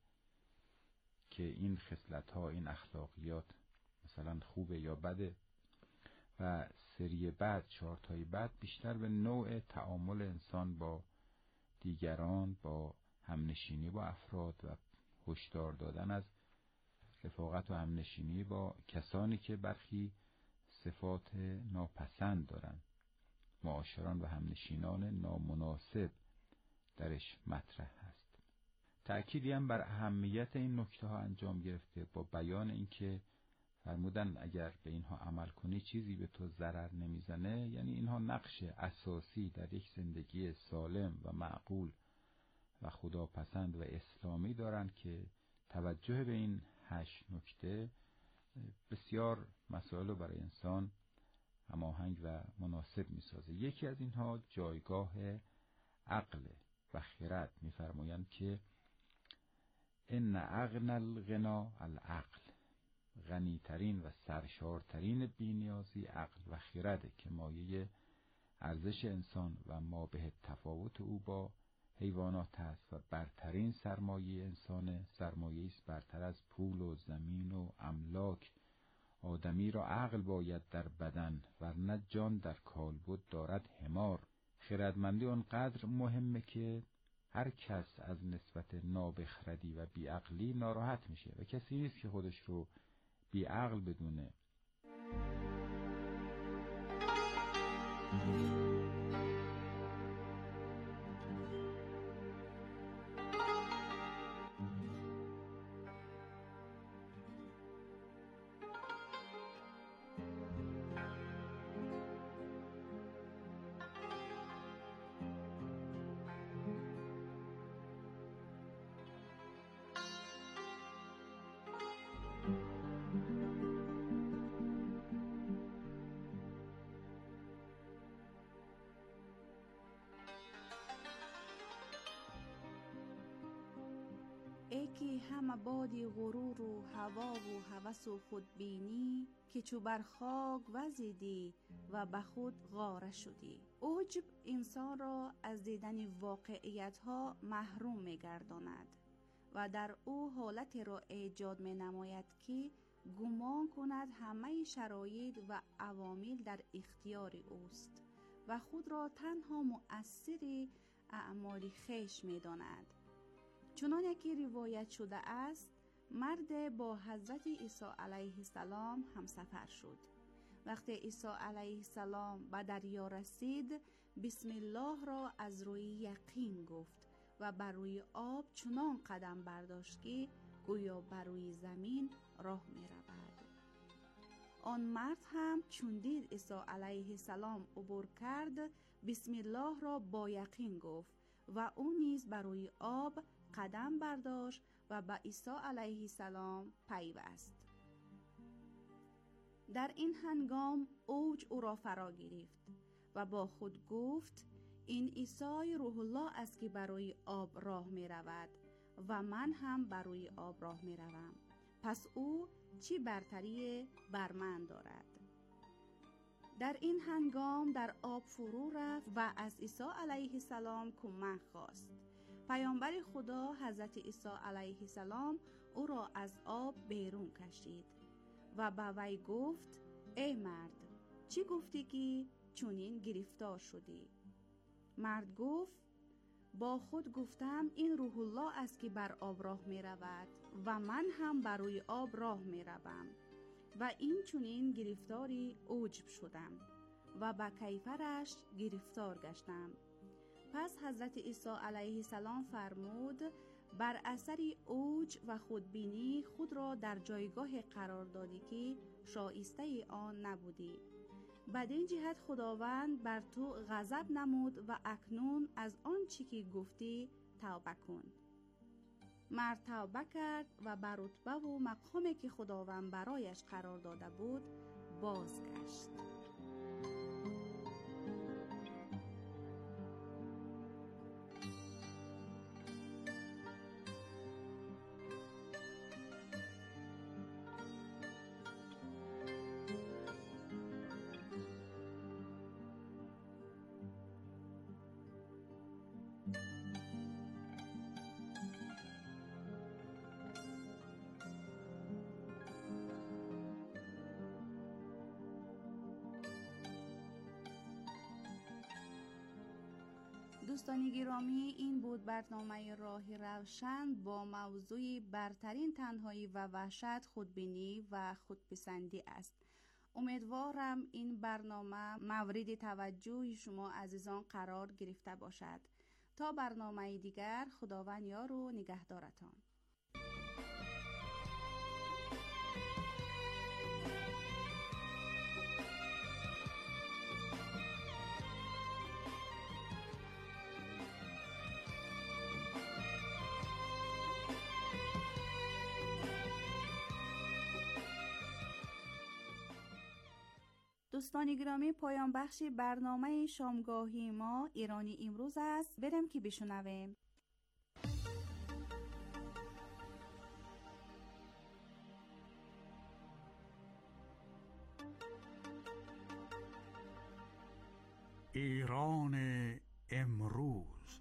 که این خصلت‌ها، این اخلاقیات مثلا خوبه یا بده، و سری بعد، چهارتای بعد، بیشتر به نوع تعامل انسان با دیگران، با همنشینی با افراد و هشدار دادن از رفاقت و همنشینی با کسانی که برخی صفات ناپسند دارند، معاشران و همنشینان نامناسب درش مطرح هست. تأکیدی هم بر اهمیت این نکته ها انجام گرفته با بیان اینکه فرمودن اگر به اینها عمل کنی چیزی به تو ضرر نمیزنه، یعنی اینها نقش اساسی در یک زندگی سالم و معقول و خداپسند و اسلامی دارند که توجه به این هشت نکته بسیار مسائل رو برای انسان هماهنگ و مناسب میسازه. یکی از اینها جایگاه عقل و خرد. میفرمایند که ان اغنى الغنا العقل، غنیترین و سرشارترین بی‌نیازی عقل و خرده که مایه ارزش انسان و ما به تفاوت او با حیوانات است و برترین سرمایه انسان، سرمایه است برتر از پول و زمین و املاک. آدمی را عقل باید در بدن، ورنه جان در کالبد دارد حمار. خردمندی آنقدر مهمه که هر کس از نسبت نابخردی و بیعقلی ناراحت میشه و کسی نیست که خودش رو بیعقل بدونه. ای که همه بادی غرور و هوا و هوس و خودبینی، که چو بر خاک وزیدی و به خود غاره شدی. عجب انسان را از دیدن واقعیت ها محروم می گرداند و در او حالتی را ایجاد می نماید که گمان کند همه شرایط و عوامل در اختیار اوست و خود را تنها مؤثر اعمال خویش می داند. چنانکه که روایت شده است، مرد با حضرت عیسی علیه السلام همسفر شد. وقتی عیسی علیه السلام به دریا رسید، بسم الله را از روی یقین گفت و بر روی آب چنان قدم برداشت که گویا بر روی زمین راه می رود. آن مرد هم چون دید عیسی علیه السلام عبور کرد، بسم الله را با یقین گفت و او نیز بر روی آب قدم برداشت و به عیسی علیه السلام پیوست. در این هنگام اوج او را فرا گرفت و با خود گفت: این عیسی روح الله است که بر روی آب راه می رود و من هم بر روی آب راه می روم. پس او چی برتری بر من دارد؟ در این هنگام در آب فرو رفت و از عیسی علیه السلام کمک خواست. پیامبر خدا حضرت عیسی علیه السلام او را از آب بیرون کشید و به وی گفت: ای مرد، چی گفتی که چنین گرفتار شدی؟ مرد گفت: با خود گفتم این روح الله است که بر آب راه می رود و من هم بر روی آب راه می روم و این چنین گرفتاری عجب شدم و به کیفرش گرفتار گشتم. پس حضرت عیسی علیه السلام فرمود: بر اثر اوج و خودبینی خود را در جایگاه قرار دادی که شایسته آن نبودی. بدین جهت خداوند بر تو غضب نمود و اکنون از آن چی که گفتی توبه کن. مرد توبه کرد و بر رتبه و مقامی که خداوند برایش قرار داده بود بازگشت. دوستان گرامی، این بود برنامه راه روشن با موضوع برترین تنهایی و وحشت خودبینی و خودپسندی است. امیدوارم این برنامه مورد توجه شما عزیزان قرار گرفته باشد. تا برنامه دیگر، خداوند یار و نگهدارتان. دوستان گرامی، پایان بخش برنامه شامگاهی ما ایرانی امروز است. بریم که بشنویم. ایران امروز.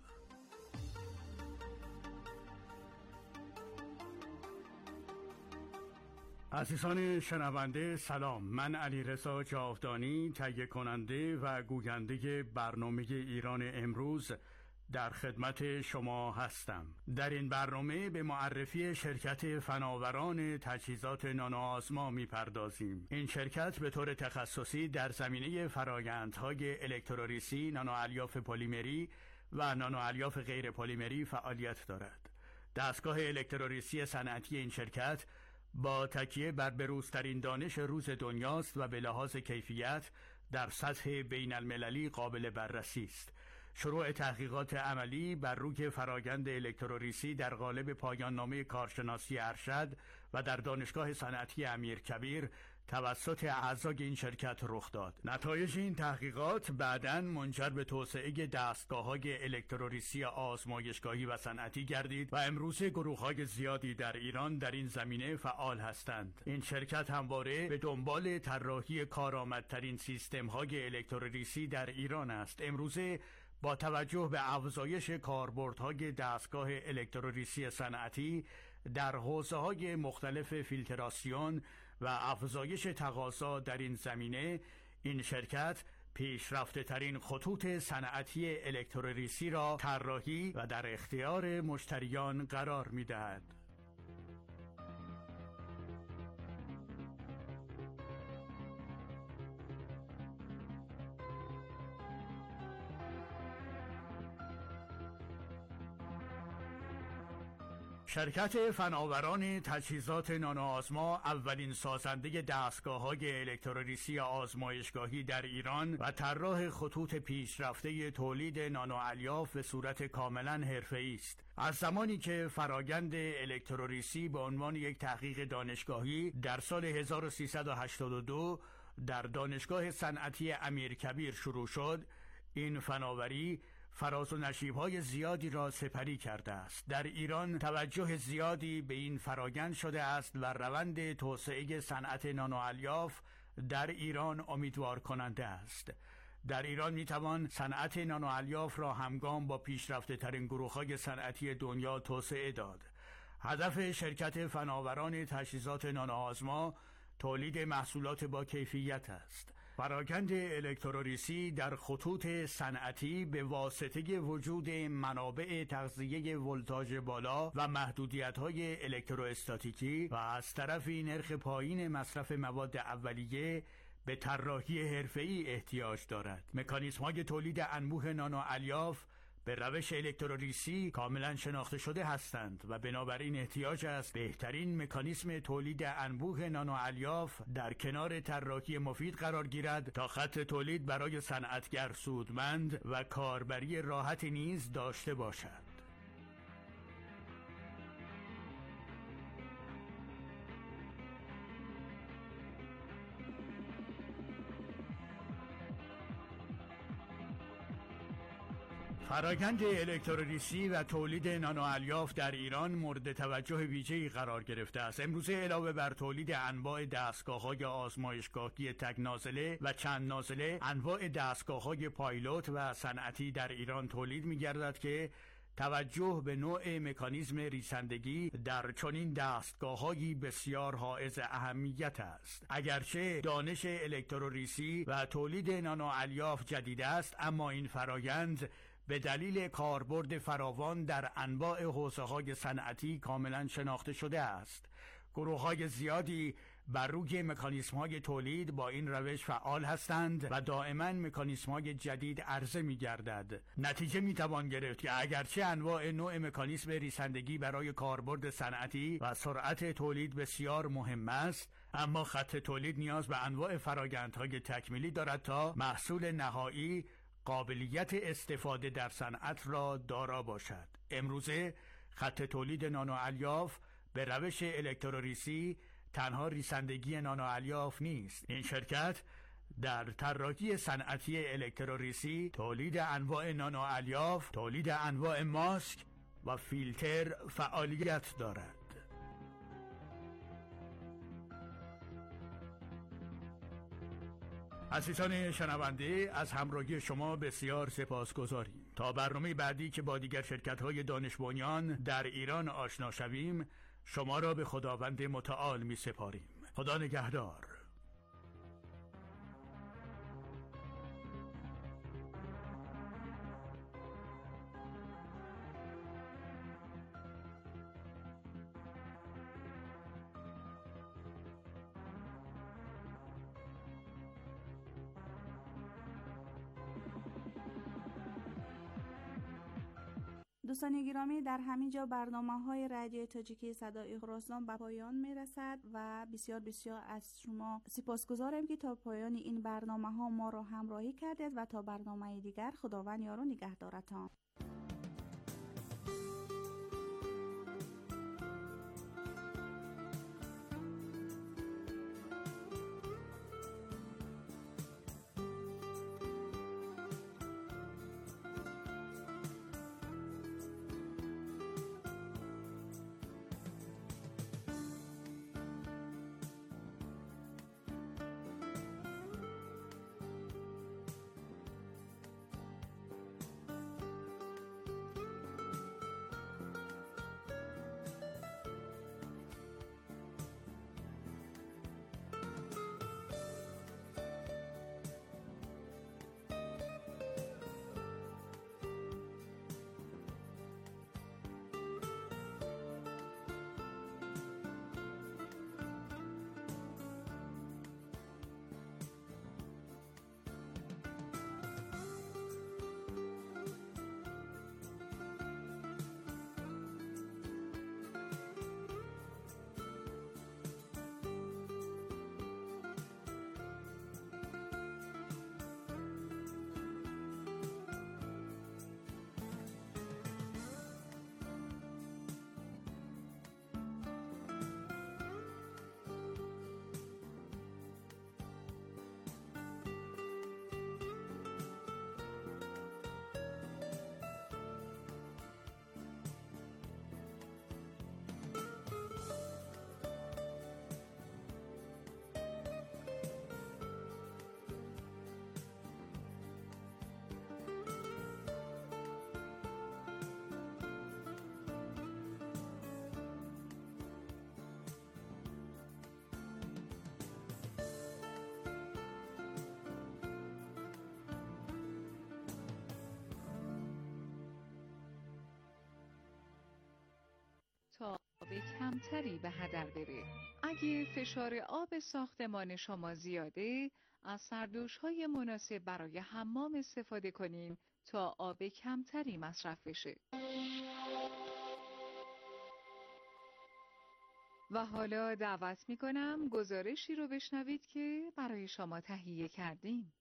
عزیزان شنونده سلام، من علیرضا جاودانی تهیه کننده و گوینده برنامه ایران امروز در خدمت شما هستم. در این برنامه به معرفی شرکت فناوران تجهیزات نانوآزما می‌پردازیم. این شرکت به طور تخصصی در زمینه فرآیندهای الکتروریسی، نانوالیاف پلیمری و نانوالیاف غیر پلیمری فعالیت دارد. دستگاه الکتروریسی صنعتی این شرکت با تکیه بر بروزترین دانش روز دنیاست و به لحاظ کیفیت در سطح بین المللی قابل بررسی است. شروع تحقیقات عملی بر روی فرآیند الکتروریسی در قالب پایان نامه کارشناسی ارشد و در دانشگاه صنعتی امیرکبیر توسط اعضای این شرکت رخ داد. نتایج این تحقیقات بعداً منجر به توسعه دستگاه‌های الکتروریسی آزمایشگاهی و صنعتی گردید و امروزه گروه‌های زیادی در ایران در این زمینه فعال هستند. این شرکت همواره به دنبال طراحی کارآمدترین سیستم‌های الکتروریسی در ایران است. امروزه با توجه به افزایش کاربردهای دستگاه الکتروریسی صنعتی در حوزه‌های مختلف فیلتراسیون و افزایش تقاضا در این زمینه، این شرکت پیشرفته ترین خطوط صنعتی الکتروریسی را طراحی و در اختیار مشتریان قرار می‌دهد. شرکت فناوران تجهیزات نانوآزما اولین سازنده دستگاه‌های الکتروریسی آزمایشگاهی در ایران و طراح خطوط پیشرفته تولید نانوالیاف به صورت کاملا حرفه‌ای است. از زمانی که فرآیند الکتروریسی به عنوان یک تحقیق دانشگاهی در سال هزار و سیصد و هشتاد و دو در دانشگاه صنعتی امیرکبیر شروع شد، این فناوری فراز و نشیب‌های زیادی را سپری کرده است. در ایران توجه زیادی به این فرآیند شده است و روند توسعه صنعت نانوالیاف در ایران امیدوار کننده است. در ایران میتوان صنعت نانوالیاف را همگام با پیشرفته ترین گروه‌های صنعتی دنیا توسعه داد. هدف شرکت فناوران تجهیزات نانوآزما تولید محصولات با کیفیت است. فرآیند الکتروریسی در خطوط صنعتی به واسطه وجود منابع تغذیه ولتاژ بالا و محدودیت‌های الکتروستاتیکی و از طرفی نرخ پایین مصرف مواد اولیه به طراحی حرفه‌ای احتیاج دارد. مکانیزم‌های تولید انبوه نانوالیاف به روش الکتروریسی کاملا شناخته شده هستند و بنابراین احتیاج است بهترین مکانیزم تولید انبوه نانوالیاف در کنار طراحی مفید قرار گیرد تا خط تولید برای صنعتگر سودمند و کاربری راحت نیز داشته باشد. فرآیند الکتروریسی و تولید نانوالیاف در ایران مورد توجه ویژه‌ای قرار گرفته است. امروزه علاوه بر تولید انواع دستگاه‌های آزمایشگاهی تک نازله و چند نازله، انواع دستگاه‌های پایلوت و صنعتی در ایران تولید می‌گردد که توجه به نوع مکانیزم ریسندگی در چنین دستگاه‌هایی بسیار حائز اهمیت است. اگرچه دانش الکتروریسی و تولید نانوالیاف جدید است، اما این فرآیند به دلیل کاربرد فراوان در انواع حوزه‌های صنعتی کاملا شناخته شده است. گروه‌های زیادی بر روی مکانیزم‌های تولید با این روش فعال هستند و دائما مکانیزم‌های جدید عرضه می‌گردد. نتیجه می‌توان گرفت که اگرچه انواع نوع مکانیزم ریسندگی برای کاربرد صنعتی و سرعت تولید بسیار مهم است، اما خط تولید نیاز به انواع فرآیندهای تکمیلی دارد تا محصول نهایی قابلیت استفاده در صنعت را دارا باشد. امروزه خط تولید نانوالیاف به روش الکتروریسی تنها ریسندگی نانوالیاف نیست. این شرکت در طراحی صنعتی الکتروریسی، تولید انواع نانوالیاف، تولید انواع ماسک و فیلتر فعالیت دارد. عزیزان شنونده، از همراهی شما بسیار سپاسگزاریم. تا برنامه بعدی که با دیگر شرکت‌های دانش بنیان در ایران آشنا شویم، شما را به خداوند متعال می سپاریم. خدا نگهدار. دوستان گرامی، در همین جا برنامه های رادیو تاجیکی صدای خراسان به پایان می رسد و بسیار بسیار از شما سپاسگزارم که تا پایان این برنامه ها ما را همراهی کردید و تا برنامه دیگر خداوند یار و نگهدارتان. تا آب کمتری به هدر بره. اگه فشار آب ساختمان شما زیاده، از سردوش‌های مناسب برای حمام استفاده کنین تا آب کمتری مصرف بشه. و حالا دعوت می‌کنم گزارشی رو بشنوید که برای شما تهیه کردیم.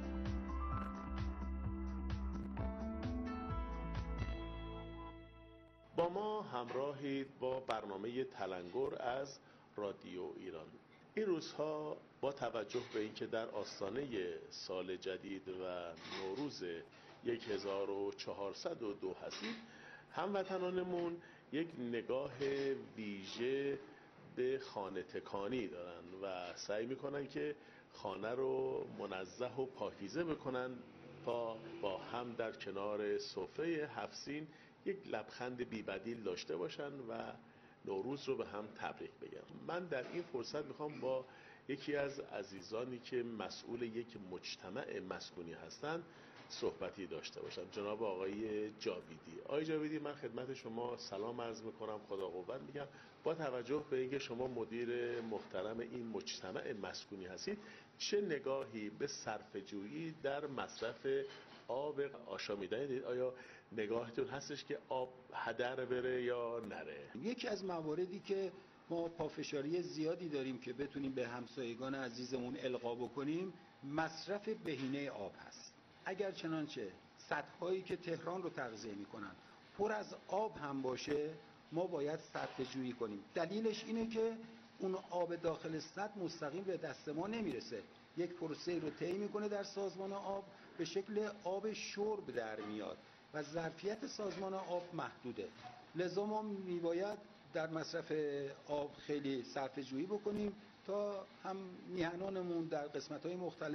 با ما همراهید با برنامه تلنگر از رادیو ایران. این روزها با توجه به اینکه در آستانه سال جدید و نوروز هزار و چهارصد و دو هستیم، هموطنانمون یک نگاه ویژه به خانه تکانی دارن و سعی میکنن که خانه رو منزه و پاکیزه بکنن تا با هم در کنار سفره هفسین یک لبخند بی‌بدیل داشته باشن و نوروز رو به هم تبریک بگم. من در این فرصت میخوام با یکی از عزیزانی که مسئول یک مجتمع مسکونی هستند صحبتی داشته باشم، جناب آقای جاویدی. آقای جاویدی، من خدمت شما سلام عرض میکنم، خدا قوت میگم. با توجه به اینکه شما مدیر محترم این مجتمع مسکونی هستید، چه نگاهی به صرفه‌جویی در مصرف آب آشامیدنی دارید؟ آیا نگاهتون هستش که آب هدر بره یا نره؟ یکی از مواردی که ما پافشاری زیادی داریم که بتونیم به همسایگان عزیزمون القا بکنیم، مصرف بهینه آب هست. اگر چنانچه سدهایی که تهران رو تغذیه میکنن پر از آب هم باشه، ما باید صرفه جویی کنیم. دلیلش اینه که اون آب داخل سد مستقیم به دست ما نمیرسه، یک پروسه رو طی میکنه در سازمان آب، به شکل آب شرب در میاد و ظرفیت سازمان آب محدوده. لذا ما میباید در مصرف آب خیلی صرفه جویی بکنیم تا هم میهنانمون در قسمت‌های مختلف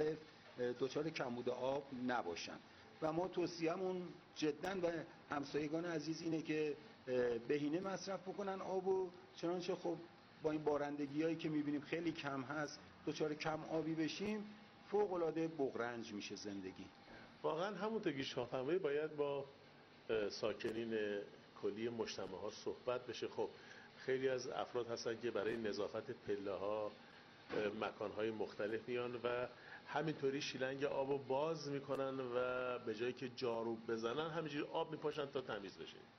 دچار کمبود آب نباشن. و ما توصیه‌مون جدا و همسایگان عزیز اینه که بهینه مصرف بکنن آبو، چنانچه خب با این بارندگی‌هایی که می‌بینیم خیلی کم هست دچار کم آبی بشیم فوق‌العاده بغرنج میشه زندگی. واقعا همونطور که شما فرمودید باید با ساکنین کلی مجتمع ها صحبت بشه. خب خیلی از افراد هستن که برای نظافت پله ها مکان های مختلف میان و همینطوری شیلنگ آبو باز میکنن و به جایی که جارو بزنن همینجوری آب میپاشن تا تمیز بشه.